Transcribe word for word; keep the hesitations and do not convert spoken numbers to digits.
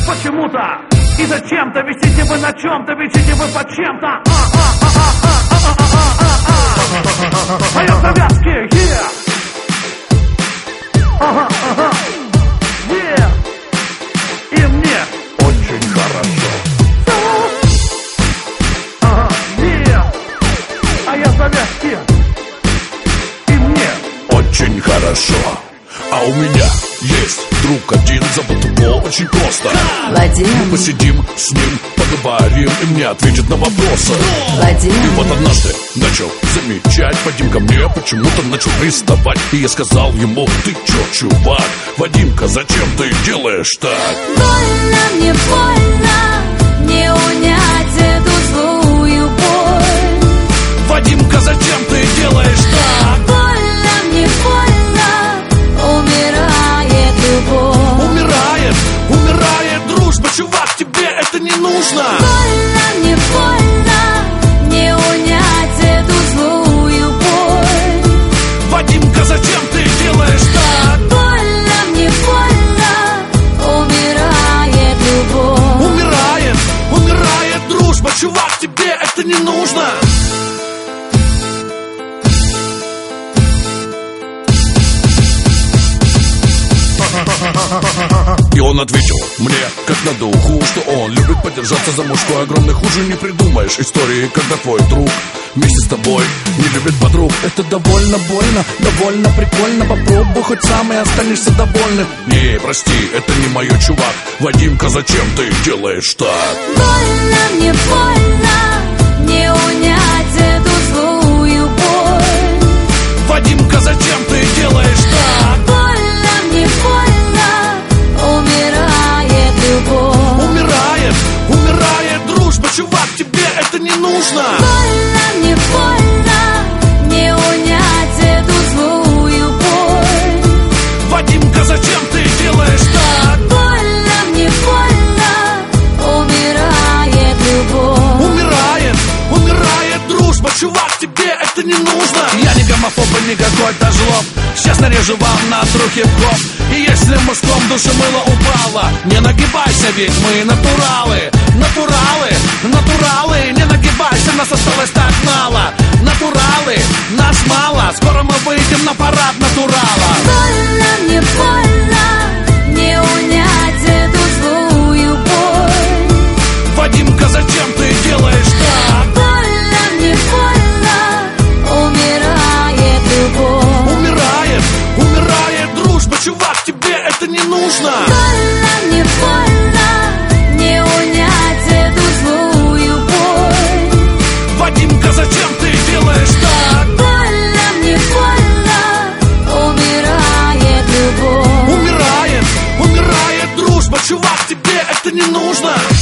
почему-то и зачем-то висите вы на чем-то, висите вы под чем-то. А я в завязке, yeah. Ага, ага, yeah. И мне очень хорошо. Ага, yeah. А я в завязке, и мне очень хорошо. А у меня есть друг один, зовут его очень просто Вадим. Мы посидим с ним, поговорим, и мне ответит на вопросы. Вадим. И вот однажды начал замечать, Вадим ко мне почему-то начал приставать. И я сказал ему: ты чё, чувак? Вадимка, зачем ты делаешь так? Больно мне, больно, не унять эту злую боль. Вадимка, зачем ты делаешь так? Больно мне, больно, умирает любовь. Умирает, умирает дружба, чувак, тебе это не нужно. Больно мне, больно, не унять эту злую боль. Вадимка, зачем ты делаешь так? Больно мне, больно, умирает любовь. Умирает, умирает дружба, чувак, тебе это не нужно. И он ответил мне, как на духу, что он любит подержаться за мужской огромный. Хуже не придумаешь истории, когда твой друг вместе с тобой не любит подруг. Это довольно больно, довольно прикольно. Попробуй хоть сам и останешься довольным. Не, прости, это не мое, чувак. Вадимка, зачем ты делаешь так? Больно мне, больно, не унять эту злую боль. Вадимка, зачем ты делаешь так? Больно мне, больно, умирает любовь. Умирает, умирает дружба, чувак, тебе это не нужно. Больно мне, больно, не унять эту злую боль. Вадимка, зачем ты делаешь так? Больно мне, больно, умирает любовь. Умирает, умирает дружба, чувак, тебе это не нужно. Я не гомофоб и не какой-то жлоб. Сейчас нарежу вам на трухе в хоп. И если в мужском душе мыло упало, не нагибайся, ведь мы натуралы. Натуралы, натуралы, не нагибайся, нас осталось так мало. Натуралы, нас мало, скоро мы выйдем на парад натурала. Больно мне, больно, не унять эту злую боль. Вадимка, зачем ты делаешь так? Больно мне, больно, умирает любовь. Умирает, умирает дружба, чувак, тебе это не нужно. Больно мне, больно, не унять эту злую боль. Вадимка, зачем ты делаешь так? Больно мне, больно, умирает любовь. Умирает, умирает дружба, чувак, тебе это не нужно.